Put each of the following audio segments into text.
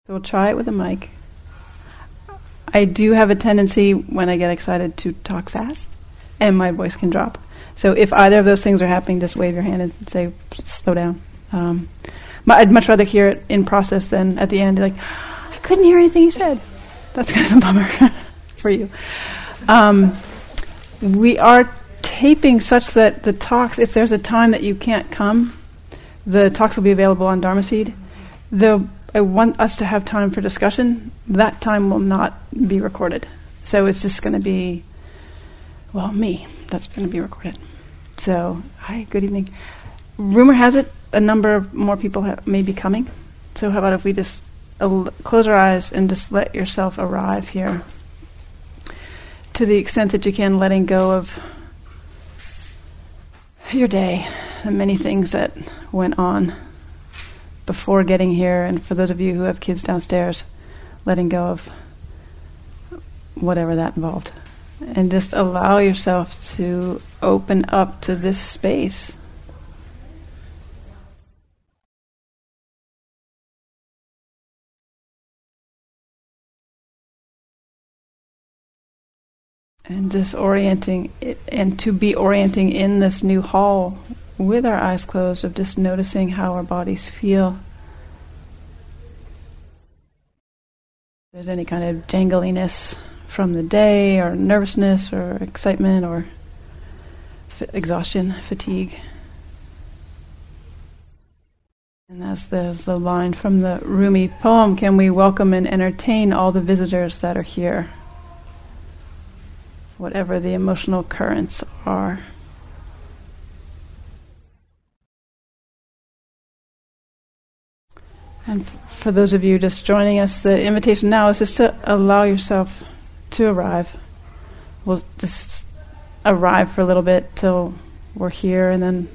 So we'll try it with a mic. I do have a tendency when I get excited to talk fast, and my voice can drop. So if either of those things are happening, just wave your hand and say, slow down. I'd much rather hear it in process than at the end, like, I couldn't hear anything you said. That's kind of a bummer for you. We are taping such that the talks, if there's a time that you can't come, the talks will be available on Dharma Seed. I want us to have time for discussion. That time will not be recorded. So it's just going to be, me. That's going to be recorded. So, hi, good evening. Rumor has it a number of more people may be coming. So how about if we just close our eyes and just let yourself arrive here to the extent that you can, letting go of your day, the many things that went on before getting here, and for those of you who have kids downstairs, letting go of whatever that involved. And just allow yourself to open up to this space. And just orienting it, and to be orienting in this new hall with our eyes closed, of just noticing how our bodies feel. If there's any kind of jangliness from the day, or nervousness, or excitement, or exhaustion, fatigue. And as there's the line from the Rumi poem, can we welcome and entertain all the visitors that are here, whatever the emotional currents are. And for those of you just joining us, the invitation now is just to allow yourself to arrive. We'll just arrive for a little bit till we're here, and then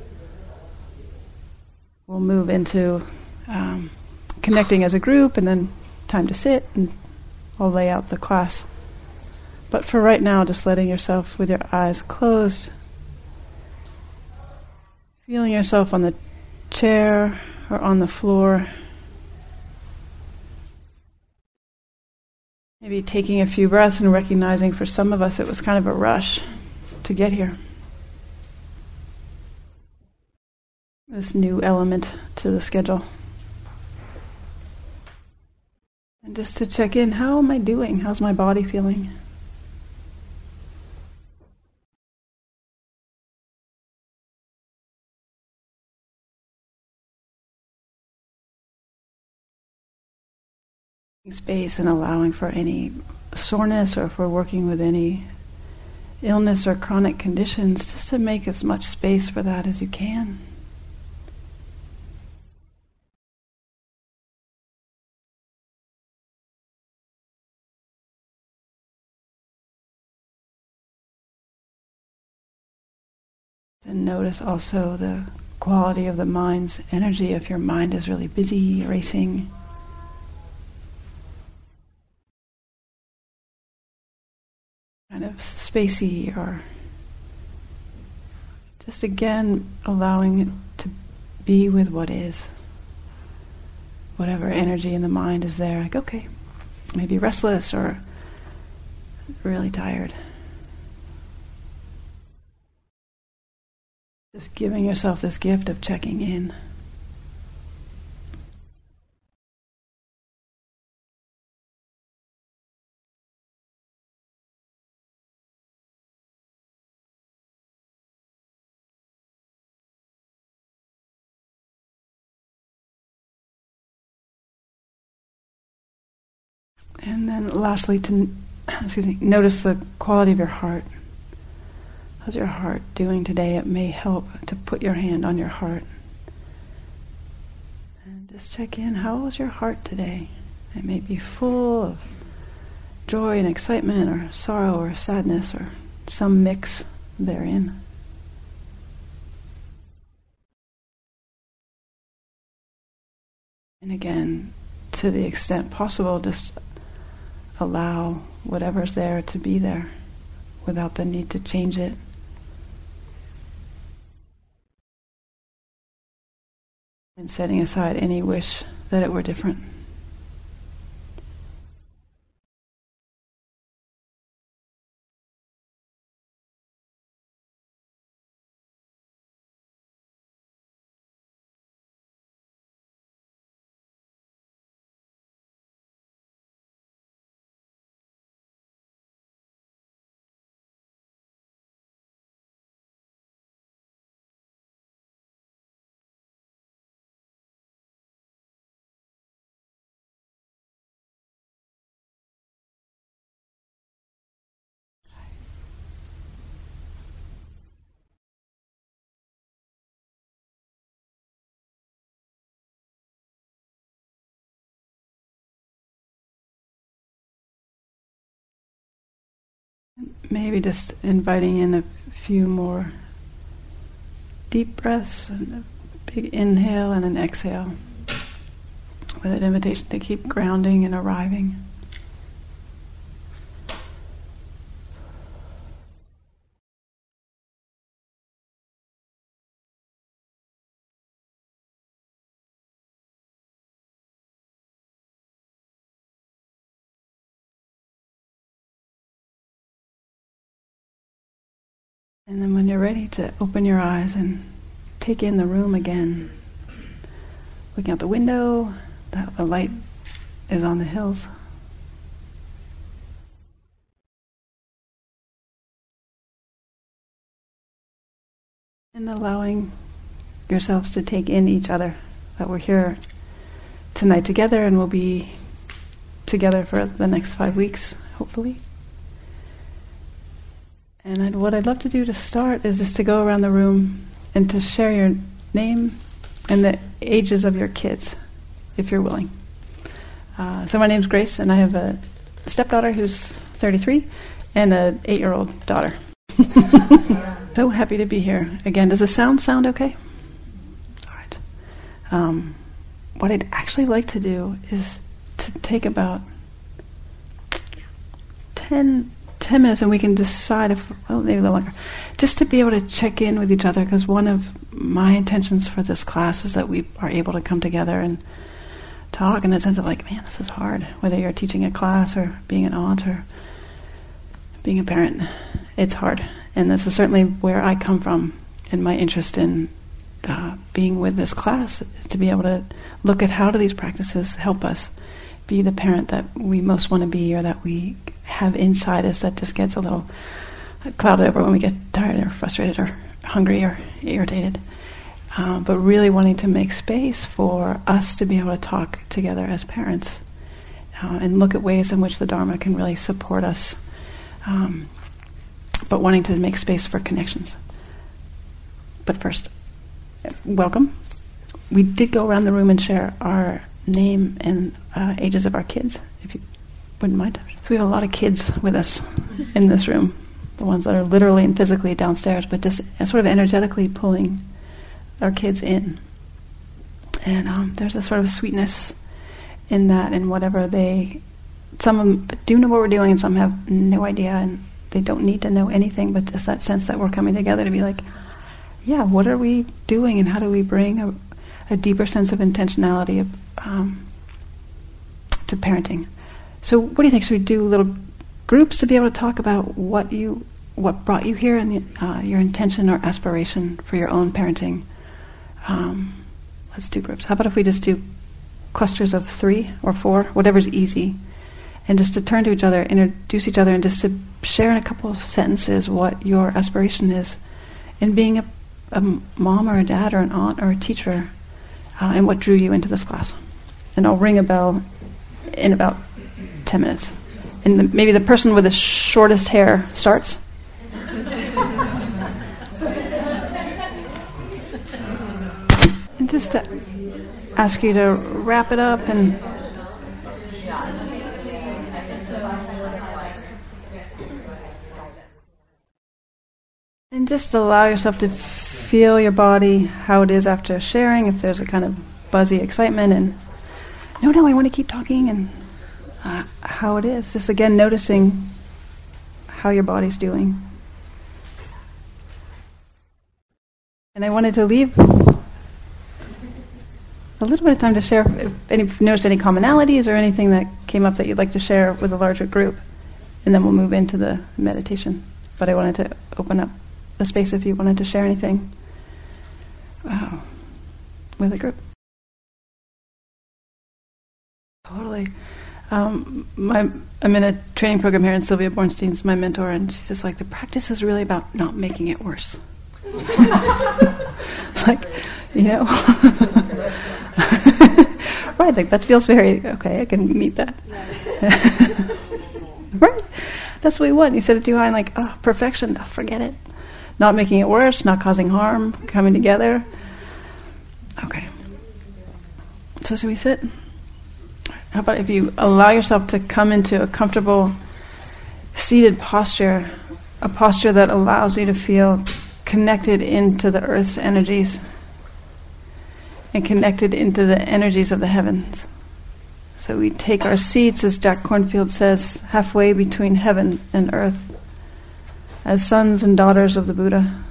we'll move into connecting as a group, and then time to sit, and I'll lay out the class. But for right now, just letting yourself with your eyes closed, feeling yourself on the chair or on the floor. Maybe taking a few breaths and recognizing for some of us it was kind of a rush to get here. This new element to the schedule. And just to check in, how am I doing? How's my body feeling? Space and allowing for any soreness, or if we're working with any illness or chronic conditions, just to make as much space for that as you can. And notice also the quality of the mind's energy. If your mind is really busy, racing, kind of spacey, or just again allowing it to be with what is. Whatever energy in the mind is there, like, okay, maybe restless or really tired. Just giving yourself this gift of checking in. And then lastly, notice the quality of your heart. How's your heart doing today? It may help to put your hand on your heart. And just check in, how is your heart today? It may be full of joy and excitement, or sorrow or sadness, or some mix therein. And again, to the extent possible, just allow whatever's there to be there without the need to change it. And setting aside any wish that it were different. Maybe just inviting in a few more deep breaths, and a big inhale and an exhale, with an invitation to keep grounding and arriving. And then when you're ready to open your eyes and take in the room again, looking out the window, the light is on the hills. And allowing yourselves to take in each other, that we're here tonight together and we'll be together for the next 5 weeks, hopefully. And what I'd love to do to start is just to go around the room and to share your name and the ages of your kids, if you're willing. So my name's Grace, and I have a stepdaughter who's 33 and an 8-year-old daughter. So happy to be here. Again, does the sound okay? All right. What I'd actually like to do is to take about 10 minutes, and we can decide if, well, maybe a little longer, just to be able to check in with each other, because one of my intentions for this class is that we are able to come together and talk in the sense of like, man, this is hard, whether you're teaching a class or being an aunt or being a parent, it's hard. And this is certainly where I come from in my interest in being with this class, is to be able to look at how do these practices help us be the parent that we most want to be, or that we have inside us that just gets a little clouded over when we get tired or frustrated or hungry or irritated. But really wanting to make space for us to be able to talk together as parents and look at ways in which the Dharma can really support us, but wanting to make space for connections. But first, welcome. We did go around the room and share our name and ages of our kids, if you wouldn't mind. So we have a lot of kids with us in this room, the ones that are literally and physically downstairs, but just sort of energetically pulling our kids in. And there's a sort of sweetness in that, and whatever some of them do know what we're doing, and some have no idea, and they don't need to know anything, but just that sense that we're coming together to be like, yeah, what are we doing, and how do we bring a deeper sense of intentionality to parenting. So what do you think? Should we do little groups to be able to talk about what brought you here, and your intention or aspiration for your own parenting? Let's do groups. How about if we just do clusters of 3 or 4, whatever's easy, and just to turn to each other, introduce each other, and just to share in a couple of sentences what your aspiration is in being a mom or a dad or an aunt or a teacher, and what drew you into this class. And I'll ring a bell in about 10 minutes. And maybe the person with the shortest hair starts. And just to ask you to wrap it up and just allow yourself to feel your body, how it is after sharing, if there's a kind of buzzy excitement, and no, I want to keep talking, and how it is. Just again, noticing how your body's doing. And I wanted to leave a little bit of time to share if you noticed any commonalities or anything that came up that you'd like to share with a larger group, and then we'll move into the meditation. But I wanted to open up the space if you wanted to share anything with a group. Totally. I'm in a training program here, and Sylvia Bornstein's my mentor, and she's just like, the practice is really about not making it worse. Like, you know. Right, like that feels very, okay, I can meet that. Right, that's what we want. You said it too high, and like, oh, perfection, oh, forget it. Not making it worse, not causing harm, coming together. Okay. So should we sit? How about if you allow yourself to come into a comfortable seated posture, a posture that allows you to feel connected into the earth's energies and connected into the energies of the heavens. So we take our seats, as Jack Kornfield says, halfway between heaven and earth, as sons and daughters of the Buddha.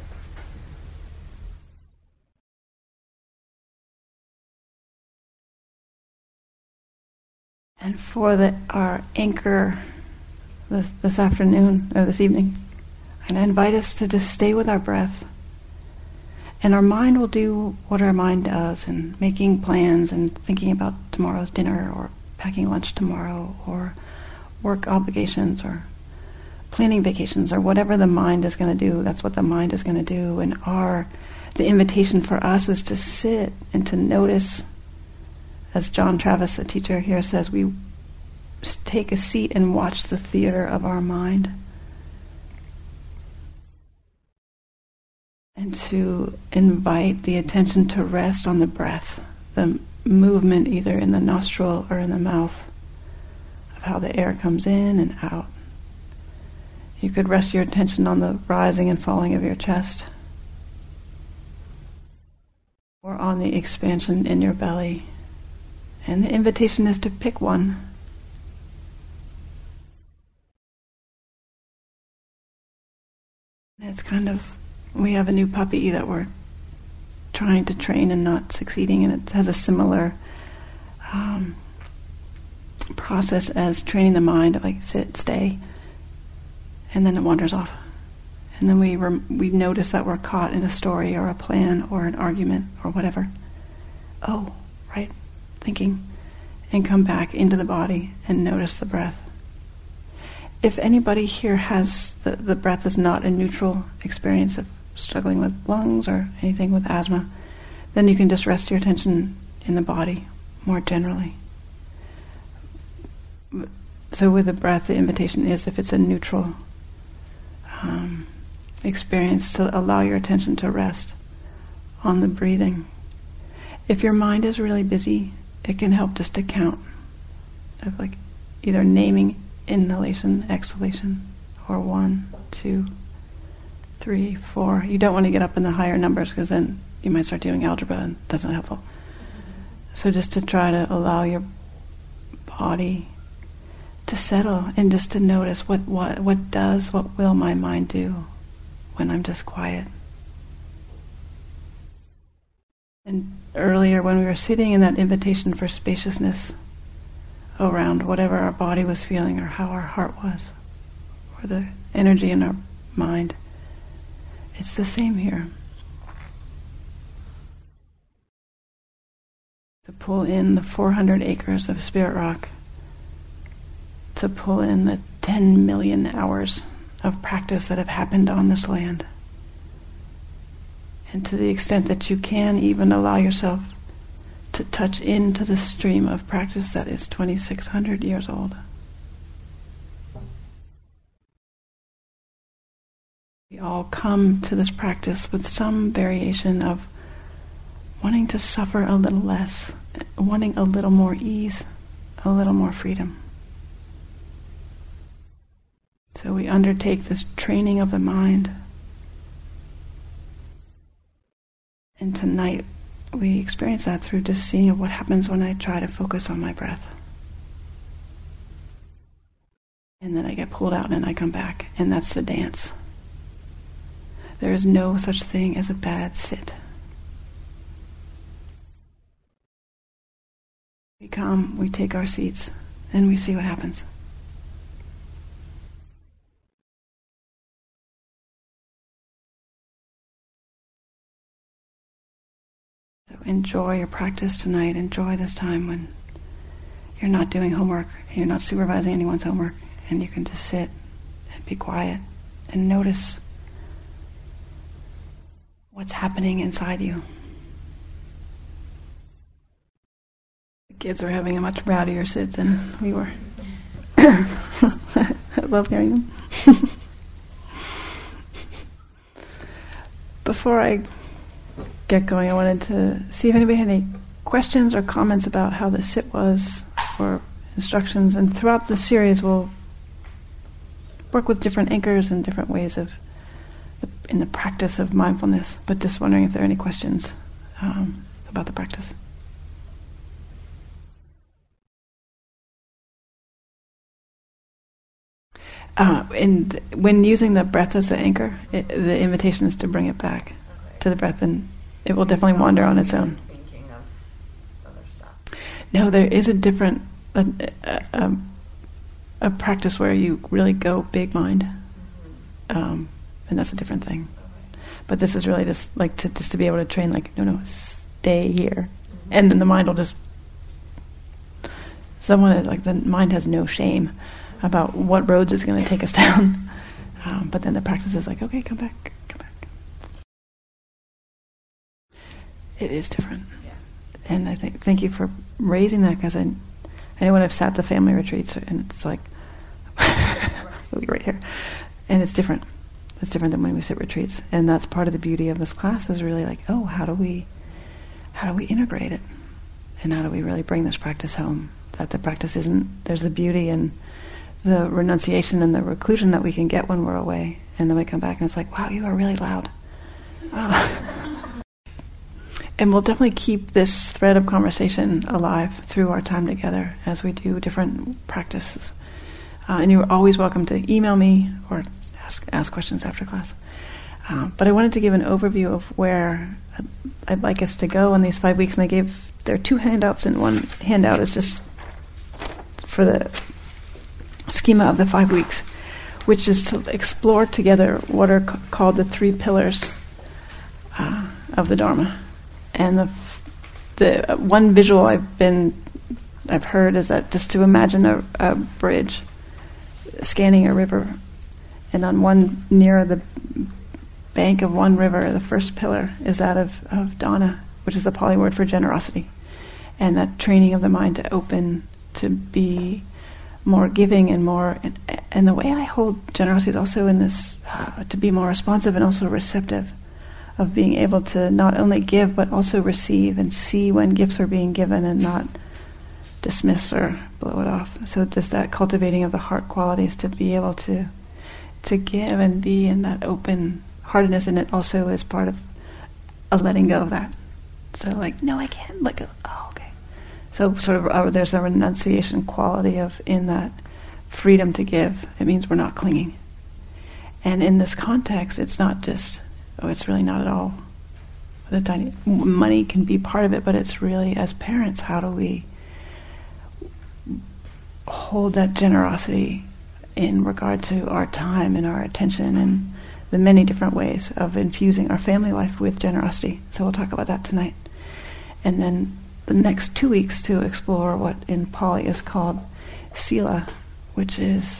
And for our anchor this afternoon, or this evening, and I invite us to just stay with our breath. And our mind will do what our mind does, and making plans and thinking about tomorrow's dinner or packing lunch tomorrow or work obligations or planning vacations or whatever the mind is going to do. That's what the mind is going to do. And the invitation for us is to sit and to notice. As John Travis, a teacher here, says, we take a seat and watch the theater of our mind. And to invite the attention to rest on the breath, the movement either in the nostril or in the mouth of how the air comes in and out. You could rest your attention on the rising and falling of your chest, or on the expansion in your belly. And the invitation is to pick one. It's kind of, we have a new puppy that we're trying to train and not succeeding, and it has a similar process as training the mind, like sit, stay, and then it wanders off. And then we notice that we're caught in a story or a plan or an argument or whatever. Oh, right. Thinking, and come back into the body and notice the breath. If anybody here has the breath is not a neutral experience of struggling with lungs or anything with asthma, then you can just rest your attention in the body more generally. So with the breath, the invitation is, if it's a neutral experience, to allow your attention to rest on the breathing. If your mind is really busy, it can help just to count, of like either naming inhalation, exhalation, or 1, 2, 3, 4. You don't want to get up in the higher numbers because then you might start doing algebra and that's not helpful. So just to try to allow your body to settle and just to notice what will my mind do when I'm just quiet. And earlier when we were sitting in that invitation for spaciousness around whatever our body was feeling or how our heart was, or the energy in our mind, it's the same here. To pull in the 400 acres of Spirit Rock, to pull in the 10 million hours of practice that have happened on this land. And to the extent that you can, even allow yourself to touch into the stream of practice that is 2,600 years old. We all come to this practice with some variation of wanting to suffer a little less, wanting a little more ease, a little more freedom. So we undertake this training of the mind. And tonight we experience that through just seeing what happens when I try to focus on my breath. And then I get pulled out and I come back, and that's the dance. There is no such thing as a bad sit. We come, we take our seats, and we see what happens. So enjoy your practice tonight. Enjoy this time when you're not doing homework, and you're not supervising anyone's homework, and you can just sit and be quiet and notice what's happening inside you. The kids are having a much rowdier sit than we were. I love hearing them. Before I get going, I wanted to see if anybody had any questions or comments about how the sit was, or instructions. And throughout the series, we'll work with different anchors and different ways of in the practice of mindfulness, but just wondering if there are any questions about the practice. When using the breath as the anchor, the invitation is to bring it back to the breath, and it will definitely wander on its own. Thinking of other stuff. No, there is a different a practice where you really go big mind, and that's a different thing. But this is really just like to be able to train, like, no, stay here, and then the mind will just. The mind has no shame about what roads it's going to take us down, but then the practice is like, okay, come back. It is different, and I thank you for raising that, because I know when I've sat the family retreats, and it's like, we'll be right here, and it's different. It's different than when we sit retreats, and that's part of the beauty of this class, is really like, oh, how do we integrate it, and how do we really bring this practice home? That the practice isn't. There's the beauty and the renunciation and the reclusion that we can get when we're away, and then we come back and it's like, wow, you are really loud. And we'll definitely keep this thread of conversation alive through our time together as we do different practices. And you're always welcome to email me or ask questions after class. But I wanted to give an overview of where I'd like us to go in these 5 weeks, and there are 2 handouts, and one handout is just for the schema of the 5 weeks, which is to explore together what are called the 3 pillars of the Dharma. And the one visual I've heard is that just to imagine a bridge scanning a river, and on one near the bank of one river, the first pillar is that of dana, which is the Pali word for generosity, and that training of the mind to open, to be more giving and more. And the way I hold generosity is also in this to be more responsive and also receptive, of being able to not only give but also receive and see when gifts are being given and not dismiss or blow it off. So just that cultivating of the heart qualities to be able to give and be in that open heartedness, and it also is part of a letting go of that. So like, no, I can't let go. Oh, okay. So sort of there's a renunciation quality of in that freedom to give. It means we're not clinging. And in this context, it's not just, it's really not at all. The tiny money can be part of it, but it's really, as parents, how do we hold that generosity in regard to our time and our attention and the many different ways of infusing our family life with generosity. So we'll talk about that tonight. And then the next 2 weeks to explore what in Pali is called sila, which is,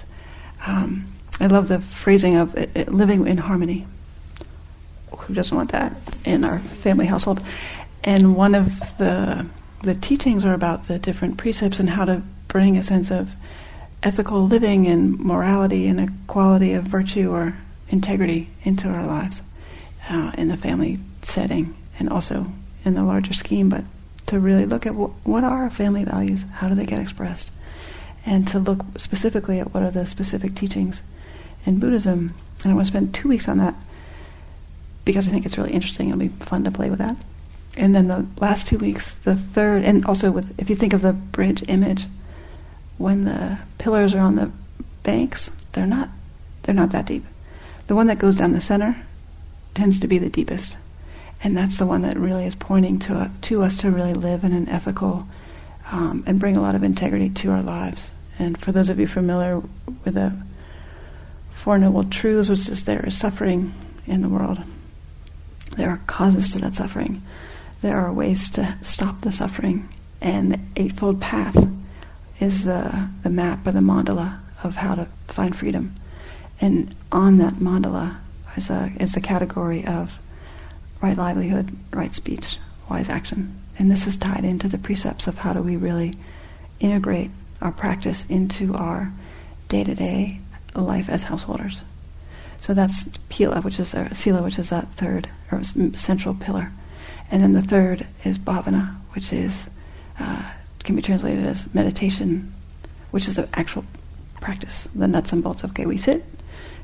I love the phrasing of living in harmony. Who doesn't want that in our family household? And one of the teachings are about the different precepts and how to bring a sense of ethical living and morality and a quality of virtue or integrity into our lives in the family setting and also in the larger scheme, but to really look at what are our family values, how do they get expressed, and to look specifically at what are the specific teachings in Buddhism. And I want to spend 2 weeks on that because I think it's really interesting. It'll be fun to play with that. And then the last 2 weeks, the third, and also with, if you think of the bridge image, when the pillars are on the banks, they're not that deep. The one that goes down the center tends to be the deepest. And that's the one that really is pointing to us to really live in an ethical and bring a lot of integrity to our lives. And for those of you familiar with the Four Noble Truths, which is there is suffering in the world. There are causes to that suffering. There are ways to stop the suffering. And the Eightfold Path is the map or the mandala of how to find freedom. And on that mandala is the category of right livelihood, right speech, wise action. And this is tied into the precepts of how do we really integrate our practice into our day-to-day life as householders. So that's Pila, which is Sila, which is that third or central pillar. And then the third is Bhavana, which is can be translated as meditation, which is the actual practice, the nuts and bolts of, okay, we sit,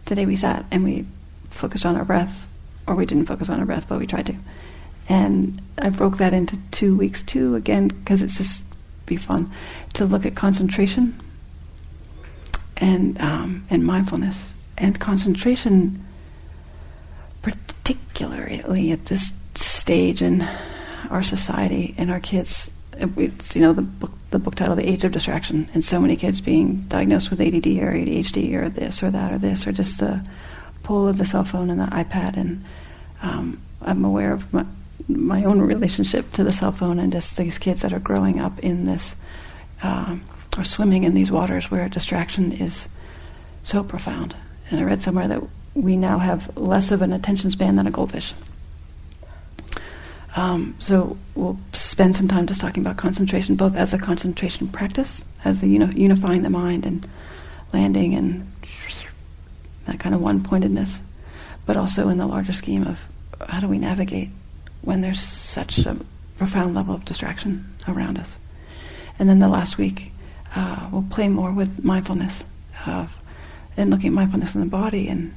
today we sat and we focused on our breath, or we didn't focus on our breath, but we tried to. And I broke that into 2 weeks too, again, because it's just be fun to look at concentration and mindfulness. And concentration, particularly at this stage in our society and our kids, it's, the book title, The Age of Distraction, and so many kids being diagnosed with ADD or ADHD or this or that or this, or just the pull of the cell phone and the iPad. And I'm aware of my own relationship to the cell phone, and just these kids that are growing up in this, or swimming in these waters where distraction is so profound. And I read somewhere that we now have less of an attention span than a goldfish. So we'll spend some time just talking about concentration, both as a concentration practice, as the unifying the mind and landing and that kind of one-pointedness, but also in the larger scheme of how do we navigate when there's such a profound level of distraction around us. And then the last week, we'll play more with mindfulness and looking at mindfulness in the body and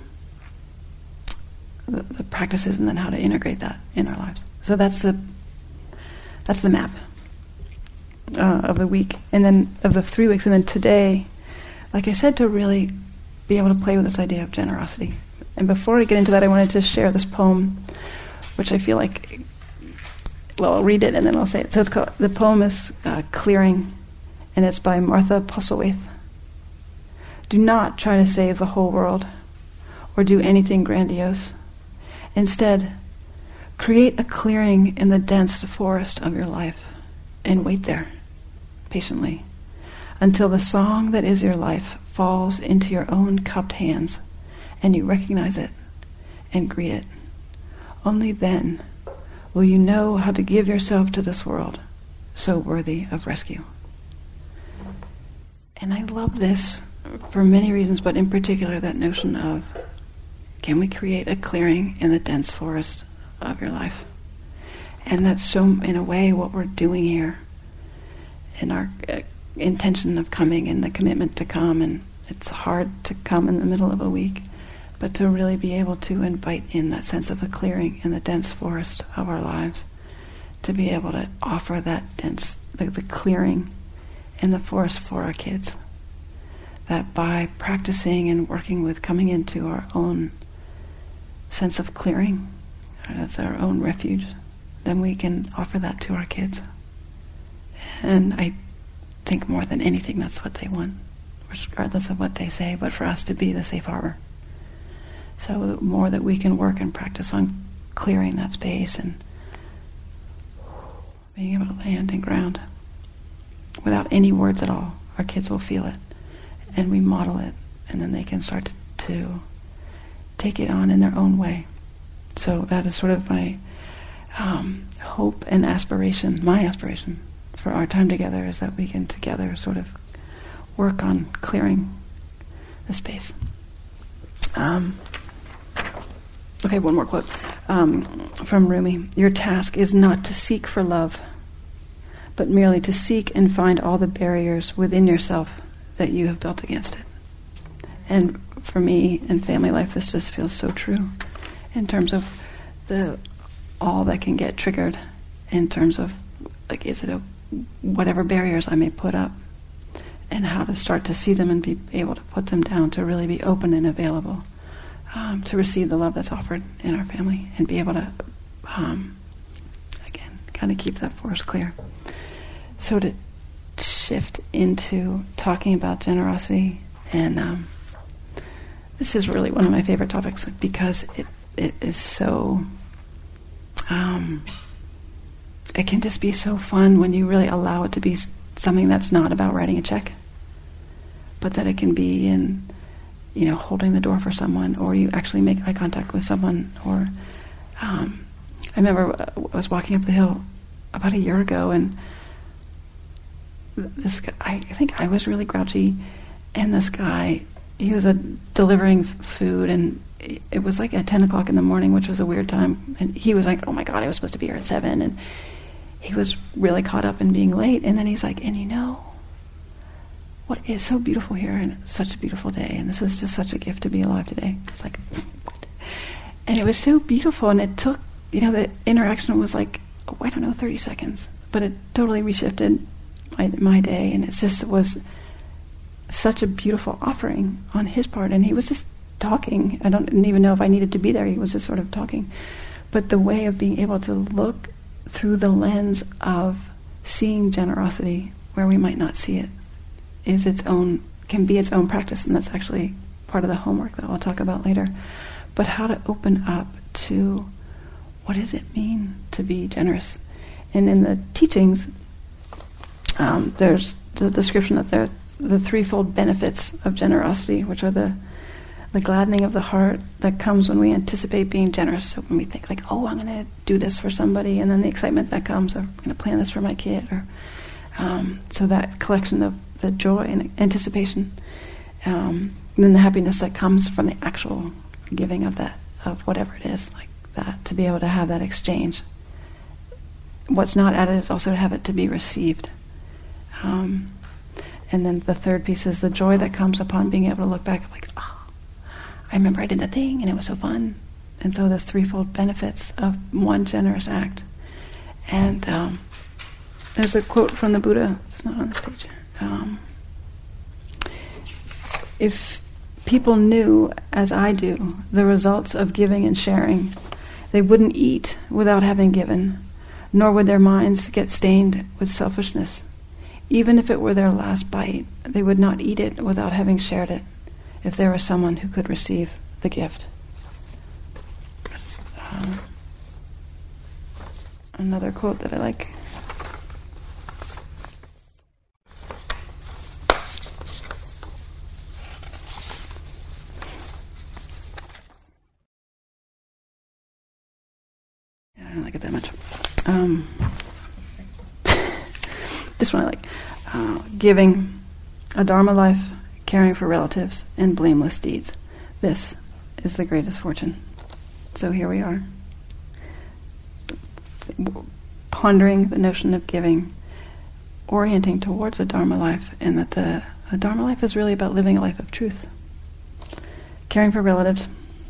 the practices, and then how to integrate that in our lives. So that's the map of the week, and then of the 3 weeks, and then today, like I said, to really be able to play with this idea of generosity. And before I get into that, I wanted to share this poem, which I feel like, well, I'll read it and then I'll say it. So it's called, the poem is Clearing, and it's by Martha Postlethwaite. Do not try to save the whole world or do anything grandiose. Instead, create a clearing in the dense forest of your life and wait there patiently until the song that is your life falls into your own cupped hands and you recognize it and greet it. Only then will you know how to give yourself to this world so worthy of rescue. And I love this for many reasons, but in particular that notion of, can we create a clearing in the dense forest of your life? And that's so, in a way, what we're doing here in our intention of coming and the commitment to come. And it's hard to come in the middle of a week, but to really be able to invite in that sense of a clearing in the dense forest of our lives, to be able to offer that dense, the clearing in the forest for our kids. That by practicing and working with coming into our own sense of clearing, that's our own refuge, then we can offer that to our kids. And I think more than anything that's what they want, regardless of what they say, but for us to be the safe harbor. So the more that we can work and practice on clearing that space and being able to land and ground without any words at all, our kids will feel it. And we model it, and then they can start to take it on in their own way. So that is sort of my hope and aspiration, my aspiration for our time together, is that we can together sort of work on clearing the space. Okay, one more quote from Rumi. Your task is not to seek for love, but merely to seek and find all the barriers within yourself that you have built against it. And for me in family life, this just feels so true in terms of all that can get triggered in terms of, like, is it whatever barriers I may put up, and how to start to see them and be able to put them down, to really be open and available to receive the love that's offered in our family, and be able to, again, kind of keep that forest clear. So to shift into talking about generosity, and this is really one of my favorite topics because it is so, it can just be so fun when you really allow it to be something that's not about writing a check, but that it can be in, holding the door for someone, or you actually make eye contact with someone, or I remember I was walking up the hill about a year ago, and this guy, I think I was really grouchy, and this guy, he was delivering food, and it was like at 10 o'clock in the morning, which was a weird time, and he was like, oh my God, I was supposed to be here at 7, and he was really caught up in being late, and then he's like, and what is so beautiful here, and it's such a beautiful day, and this is just such a gift to be alive today. It's like, what? And it was so beautiful, and it took, the interaction was like, 30 seconds, but it totally reshifted my day, and it was such a beautiful offering on his part, and he was just talking. I didn't even know if I needed to be there. He was just sort of talking. But the way of being able to look through the lens of seeing generosity where we might not see it can be its own practice, and that's actually part of the homework that I'll talk about later. But how to open up to what does it mean to be generous? And in the teachings, there's the description that there are the threefold benefits of generosity, which are the gladdening of the heart that comes when we anticipate being generous. So when we think like, oh, I'm going to do this for somebody, and then the excitement that comes, or I'm going to plan this for my kid, or so that collection of the joy and anticipation, and then the happiness that comes from the actual giving of that, of whatever it is, like that, to be able to have that exchange. What's not added is also to have it to be received. And then the third piece is the joy that comes upon being able to look back, like, oh, I remember I did that thing and it was so fun. And so there's threefold benefits of one generous act. And there's a quote from the Buddha, it's not on this page. If people knew, as I do, the results of giving and sharing, they wouldn't eat without having given, nor would their minds get stained with selfishness. Even if it were their last bite, they would not eat it without having shared it, if there was someone who could receive the gift. Another quote that I like. I don't like it that much. This one I like. Giving, a Dharma life, caring for relatives, and blameless deeds. This is the greatest fortune. So here we are, pondering the notion of giving, orienting towards a Dharma life, and that the Dharma life is really about living a life of truth. Caring for relatives,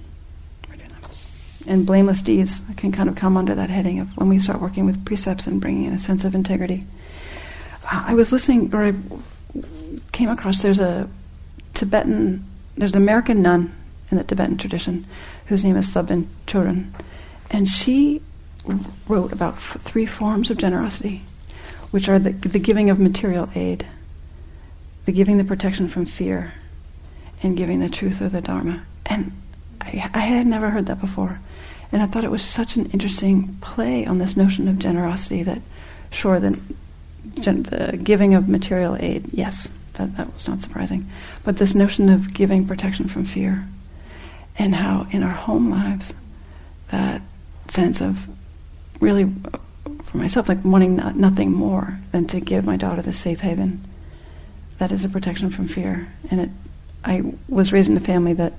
and blameless deeds can kind of come under that heading of when we start working with precepts and bringing in a sense of integrity. I was listening, or I came across, there's an American nun in the Tibetan tradition whose name is Thubten Chodron, and she wrote about three forms of generosity, which are the giving of material aid, the giving the protection from fear, and giving the truth of the Dharma. And I had never heard that before. And I thought it was such an interesting play on this notion of generosity that, sure, the giving of material aid, yes, that was not surprising. But this notion of giving protection from fear, and how in our home lives, that sense of really, for myself, like wanting nothing more than to give my daughter this safe haven, that is a protection from fear. And I was raised in a family that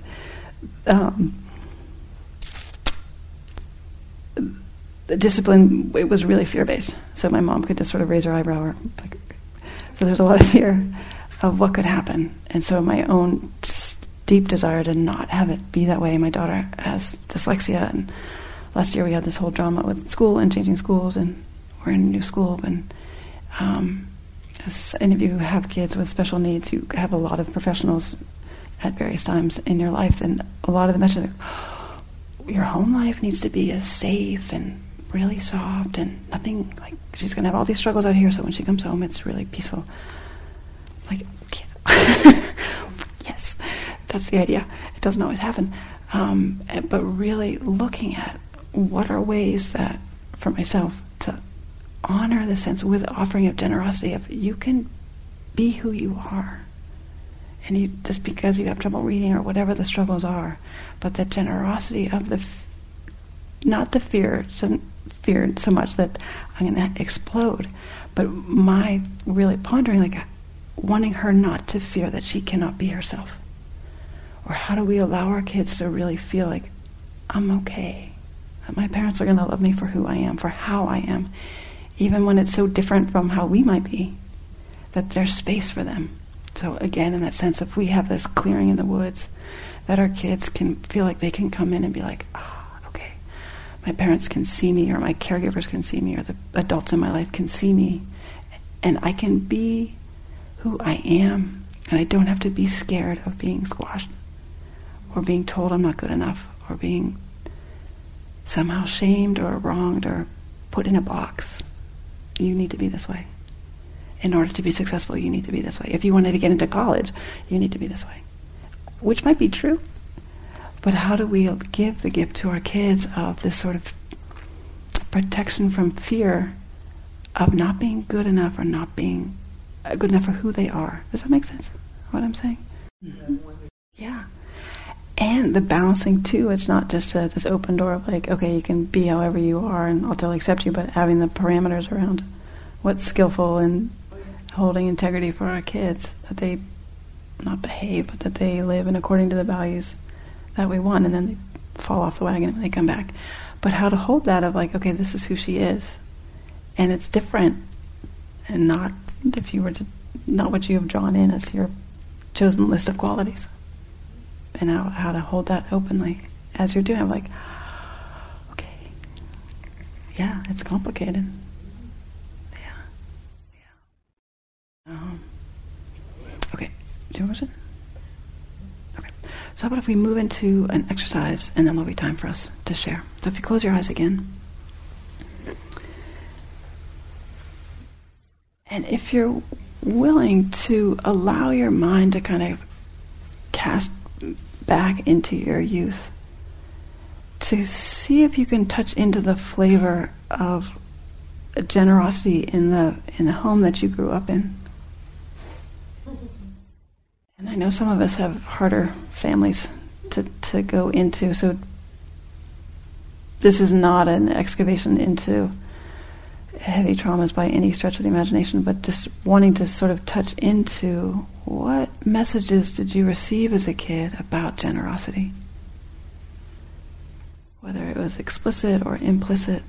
the discipline, it was really fear-based. So my mom could just sort of raise her eyebrow. So there's a lot of fear of what could happen. And so my own deep desire to not have it be that way. My daughter has dyslexia, and last year we had this whole drama with school and changing schools, and we're in a new school. And as any of you who have kids with special needs, you have a lot of professionals at various times in your life, and a lot of the messages are, your home life needs to be as safe and really soft and nothing, like she's going to have all these struggles out here, so when she comes home it's really peaceful. Like, yeah. Yes, that's the idea. It doesn't always happen. But really looking at what are ways that, for myself, to honor the sense with the offering of generosity of you can be who you are. And you, just because you have trouble reading or whatever the struggles are, but the generosity of not the fear, she doesn't fear so much that I'm going to explode, but my really pondering, like wanting her not to fear that she cannot be herself. Or how do we allow our kids to really feel like, I'm okay, that my parents are going to love me for who I am, for how I am, even when it's so different from how we might be, that there's space for them. So again, in that sense, if we have this clearing in the woods, that our kids can feel like they can come in and be like, okay, my parents can see me, or my caregivers can see me, or the adults in my life can see me, and I can be who I am, and I don't have to be scared of being squashed, or being told I'm not good enough, or being somehow shamed or wronged or put in a box. You need to be this way. In order to be successful, you need to be this way. If you wanted to get into college, you need to be this way. Which might be true, but how do we give the gift to our kids of this sort of protection from fear of not being good enough or not being good enough for who they are? Does that make sense, what I'm saying? Mm-hmm. Yeah. And the balancing, too, it's not just this open door of like, okay, you can be however you are and I'll totally accept you, but having the parameters around what's skillful and holding integrity for our kids, that they not behave, but that they live in according to the values that we want, and then they fall off the wagon when they come back. But how to hold that of like, okay, this is who she is, and it's different, and not if you were to, not what you have drawn in as your chosen list of qualities. And how to hold that openly as you're doing. I'm like, okay, yeah, it's complicated. Okay, do you have a question? Okay, so how about if we move into an exercise, and then there'll be time for us to share. So if you close your eyes again, and if you're willing to allow your mind to kind of cast back into your youth, to see if you can touch into the flavor of generosity in the home that you grew up in. And I know some of us have harder families to go into, so this is not an excavation into heavy traumas by any stretch of the imagination, but just wanting to sort of touch into what messages did you receive as a kid about generosity? Whether it was explicit or implicit.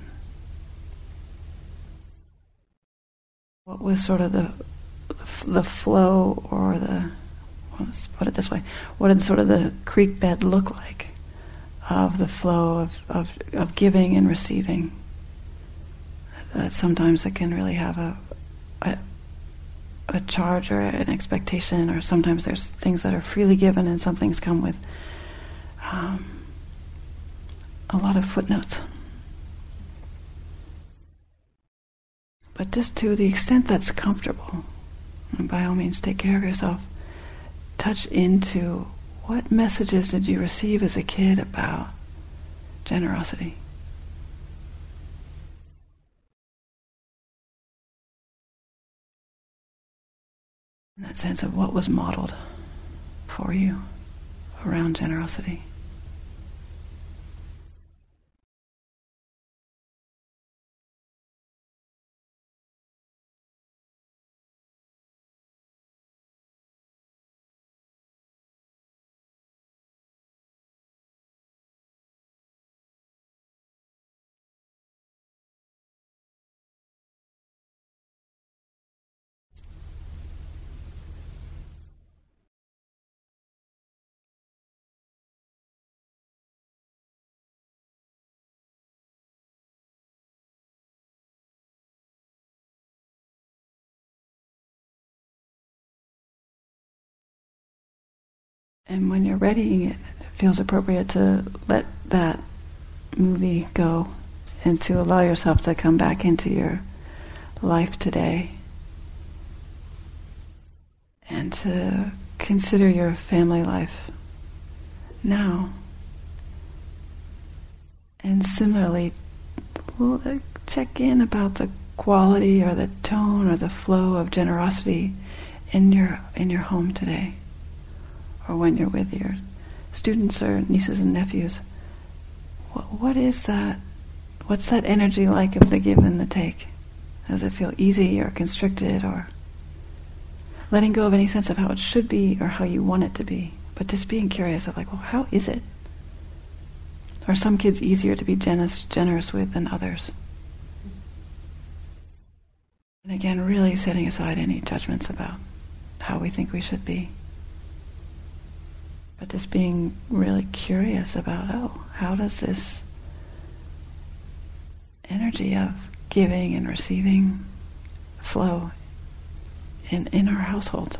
What was sort of the flow, or let's put it this way, what did sort of the creek bed look like of the flow of giving and receiving? That sometimes it can really have a charge or an expectation, or sometimes there's things that are freely given and some things come with a lot of footnotes. But just to the extent that's comfortable, and by all means take care of yourself, touch into what messages did you receive as a kid about generosity? In that sense of what was modeled for you around generosity. And when you're ready, it feels appropriate to let that movie go and to allow yourself to come back into your life today and to consider your family life now. And similarly, we'll check in about the quality or the tone or the flow of generosity in your home today, or when you're with your students or nieces and nephews. What is that? What's that energy like of the give and the take? Does it feel easy or constricted, or letting go of any sense of how it should be or how you want it to be, but just being curious of like, well, how is it? Are some kids easier to be generous with than others? And again, really setting aside any judgments about how we think we should be. But just being really curious about, how does this energy of giving and receiving flow in our household?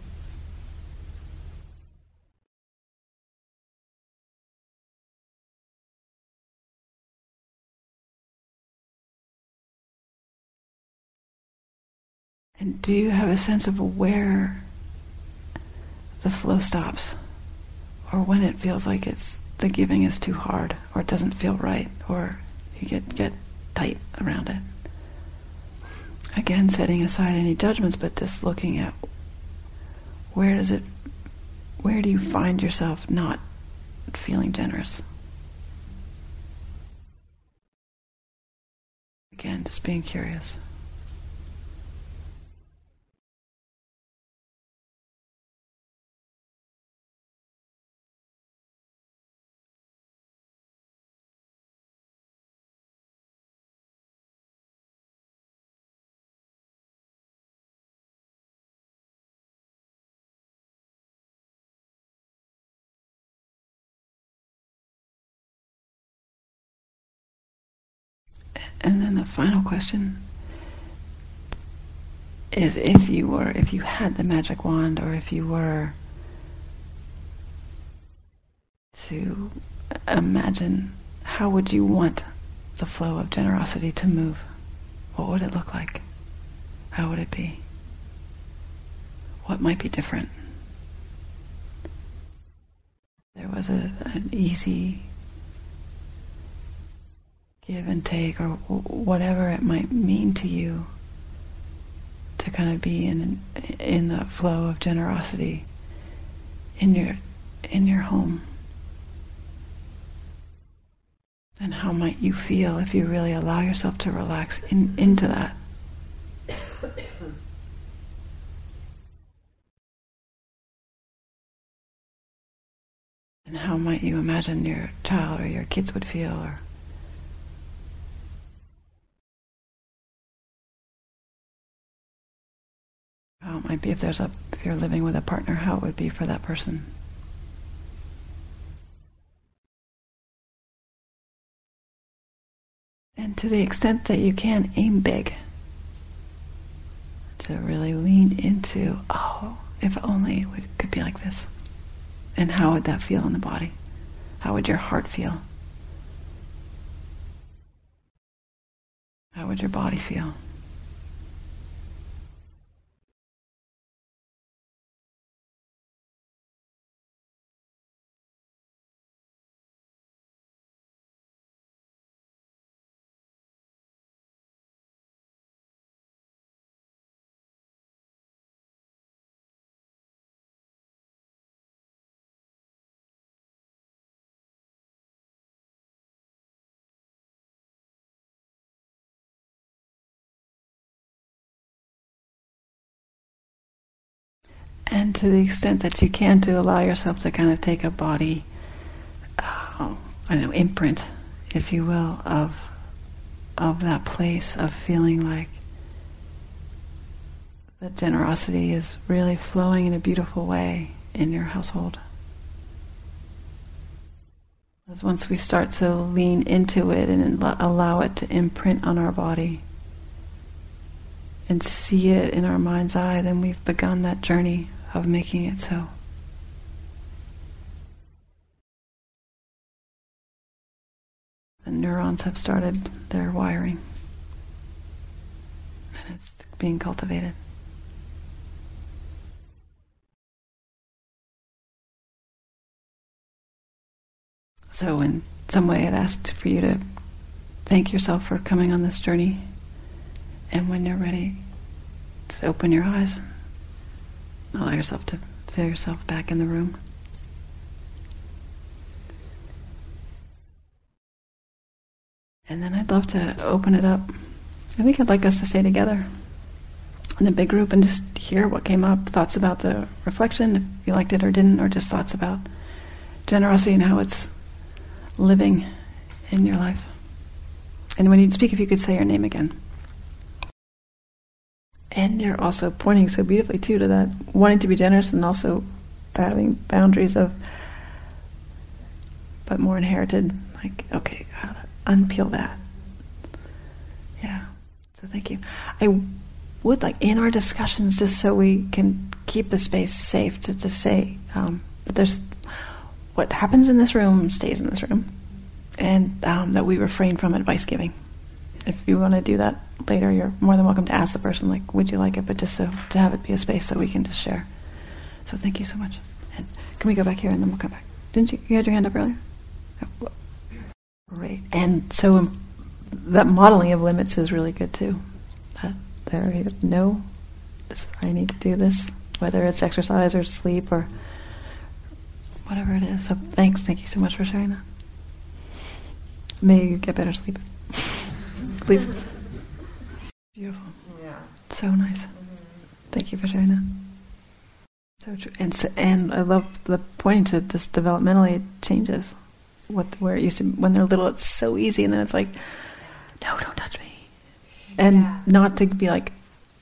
And do you have a sense of where the flow stops? Or when it feels like the giving is too hard, or it doesn't feel right, or you get tight around it? Again, setting aside any judgments, but just looking at where do you find yourself not feeling generous? Again, just being curious. And then the final question is, if you had the magic wand, or if you were to imagine, how would you want the flow of generosity to move? What would it look like? How would it be? What might be different? There was an easy give and take, or whatever it might mean to you, to kind of be in the flow of generosity in your home. And how might you feel if you really allow yourself to relax into that? And how might you imagine your child or your kids would feel, or how it might be if you're living with a partner, how it would be for that person. And to the extent that you can, aim big. To really lean into, if only it could be like this. And how would that feel in the body? How would your heart feel? How would your body feel? And to the extent that you can, to allow yourself to kind of take a body, imprint, if you will, of that place of feeling like the generosity is really flowing in a beautiful way in your household. Because once we start to lean into it and allow it to imprint on our body and see it in our mind's eye, then we've begun that journey of making it so. The neurons have started their wiring, and it's being cultivated. So in some way I'd asked for you to thank yourself for coming on this journey, and when you're ready to open your eyes, allow yourself to feel yourself back in the room. And then I'd love to open it up. I think I'd like us to stay together in a big group and just hear what came up, thoughts about the reflection, if you liked it or didn't, or just thoughts about generosity and how it's living in your life. And when you speak, if you could say your name again. And you're also pointing so beautifully, too, to that wanting to be generous and also having boundaries of, but more inherited, like, okay, how to unpeel that. Yeah. So thank you. I would like, in our discussions, just so we can keep the space safe, to just say that there's what happens in this room stays in this room, and that we refrain from advice giving. If you want to do that later, you're more than welcome to ask the person, like, would you like it? But just so to have it be a space that we can just share. So thank you so much. And can we go back here and then we'll come back? Didn't you had your hand up earlier? Oh, great. And so that modeling of limits is really good too. That I need to do this, whether it's exercise or sleep or whatever it is. So thank you so much for sharing that. May you get better sleep. Please. Beautiful. Yeah. So nice. Thank you for sharing that. So true. And I love the pointing to this developmentally it changes. Where it used to, when they're little, it's so easy, and then it's like, no, don't touch me. And not to be like,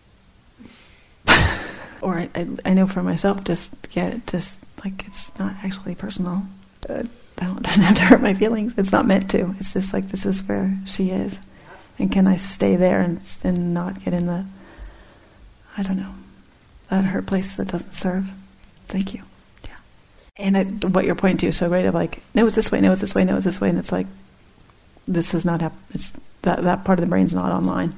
or I know for myself, just like it's not actually personal. It doesn't have to hurt my feelings. It's not meant to. It's just like, this is where she is. And can I stay there and not get in the, I don't know, that hurt place that doesn't serve? Thank you. Yeah. And what you're pointing to is so great of like, no, it's this way, no, it's this way, no, it's this way. And it's like, this does not happen. It's that part of the brain's not online.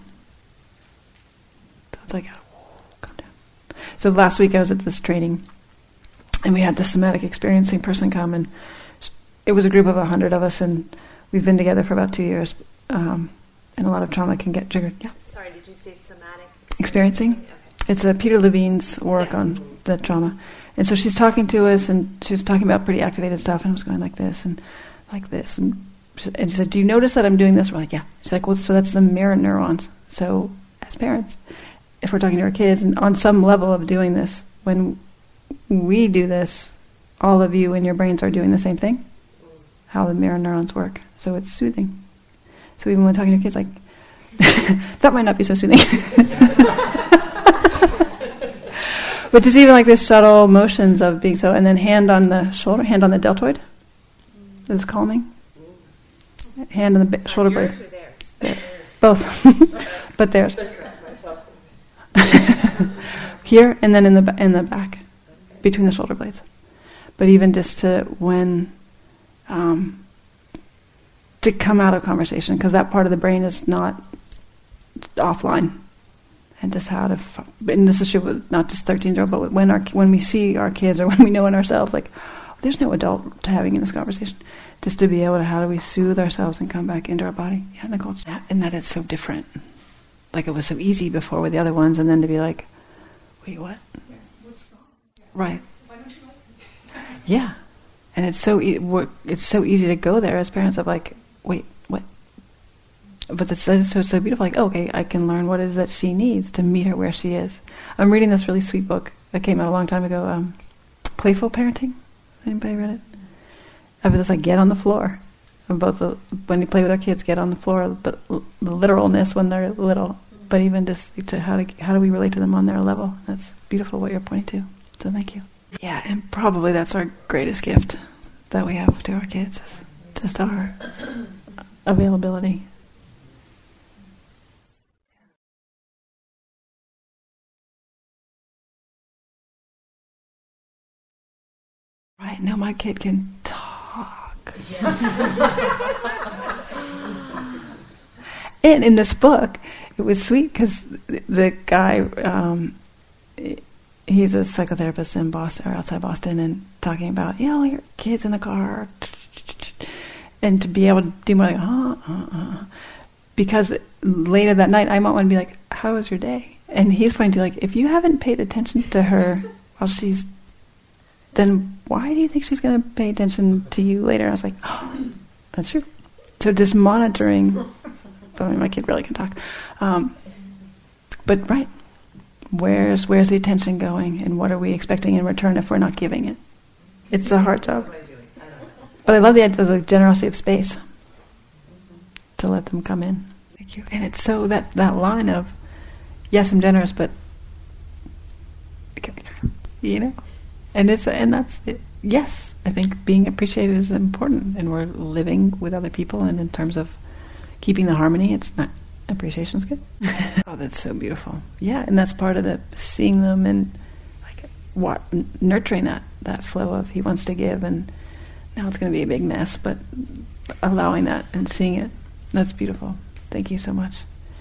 So it's like, calm down. So last week I was at this training and we had this somatic experiencing person come, and it was a group of 100 of us, and we've been together for about 2 years. And a lot of trauma can get triggered. Yeah. Sorry, did you say somatic? Experiencing? Okay. It's Peter Levine's work on the trauma. And so she's talking to us, and she was talking about pretty activated stuff, and I was going like this and like this. And she said, do you notice that I'm doing this? We're like, yeah. She's like, well, so that's the mirror neurons. So as parents, if we're talking to our kids, and on some level of doing this, when we do this, all of you in your brains are doing the same thing, how the mirror neurons work. So it's soothing. So even when talking to kids, like, that might not be so soothing. But just even like this subtle motions of being so, and then hand on the shoulder, hand on the deltoid, is calming. Hand on the shoulder blade. There. Both, but theirs. Here and then in the back, between the shoulder blades. But even just to when. To come out of conversation, because that part of the brain is not offline, and just how to, and this is true with not just 13-year-old, but when we see our kids or when we know in ourselves, like, oh, there's no adult to having in this conversation, just to be able to, how do we soothe ourselves and come back into our body? Yeah, Nicole, and that it's so different. Like it was so easy before with the other ones, and then to be like, wait, what? Yeah. What's wrong? Yeah. Right. Why don't you like it? Yeah, and it's so easy to go there as parents of like, wait, what? But it's so beautiful. Like, oh, okay, I can learn what it is that she needs to meet her where she is. I'm reading this really sweet book that came out a long time ago, Playful Parenting. Anybody read it? I was just like, get on the floor. When you play with our kids, get on the floor. But the literalness when they're little, but even just to how do we relate to them on their level? That's beautiful what you're pointing to. So thank you. Yeah, and probably that's our greatest gift that we have to our kids. Is just our availability. Right, now my kid can talk. Yes. And in this book, it was sweet because the guy, he's a psychotherapist in Boston, or outside Boston, and talking about, your kids in the car, and to be able to do more like, because later that night I might want to be like, how was your day? And he's pointing to like, if you haven't paid attention to her while she's, then why do you think she's going to pay attention to you later? And I was like, oh, that's true. So just monitoring, I mean, my kid really can talk. But right, where's the attention going, and what are we expecting in return if we're not giving it? It's a hard job. But I love the idea of the generosity of space to let them come in. Thank you. And it's so that line of, yes, I'm generous, but and that's it. Yes, I think being appreciated is important, and we're living with other people, and in terms of keeping the harmony, it's not, appreciation's good. Oh, that's so beautiful. Yeah, and that's part of the seeing them and nurturing that flow of he wants to give, and now it's going to be a big mess, but allowing that and seeing it, that's beautiful. Thank you so much.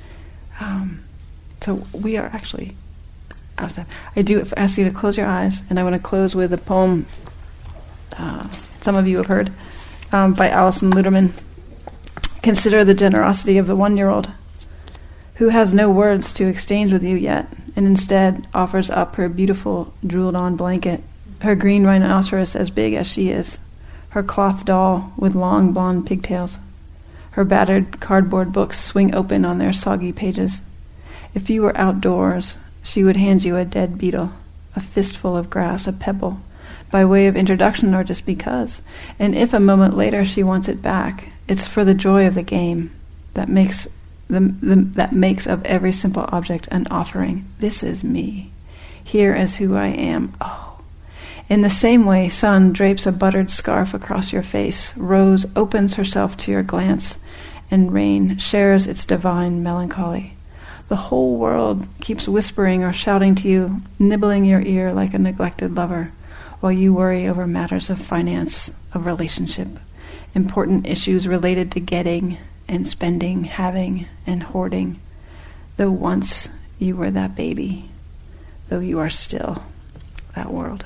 So we are actually out of time. I do ask you to close your eyes, and I want to close with a poem some of you have heard by Alison Luterman. Consider the generosity of the 1-year-old who has no words to exchange with you yet, and instead offers up her beautiful drooled-on blanket, her green rhinoceros as big as she is, her cloth doll with long blonde pigtails. Her battered cardboard books swing open on their soggy pages. If you were outdoors, she would hand you a dead beetle, a fistful of grass, a pebble, by way of introduction or just because. And if a moment later she wants it back, it's for the joy of the game that makes of every simple object an offering. This is me. Here is who I am. Oh. In the same way, sun drapes a buttered scarf across your face, rose opens herself to your glance, and rain shares its divine melancholy. The whole world keeps whispering or shouting to you, nibbling your ear like a neglected lover, while you worry over matters of finance, of relationship, important issues related to getting and spending, having and hoarding. Though once you were that baby, though you are still that world.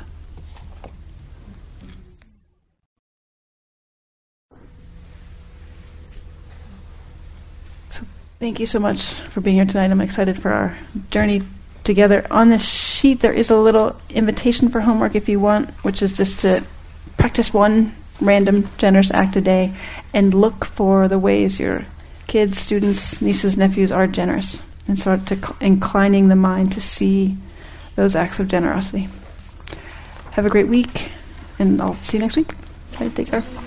So thank you so much for being here tonight. I'm excited for our journey together. On this sheet there is a little invitation for homework if you want, which is just to practice one random generous act a day and look for the ways your kids, students, nieces, nephews are generous, and start to inclining the mind to see those acts of generosity. Have a great week, and I'll see you next week. All right, take care.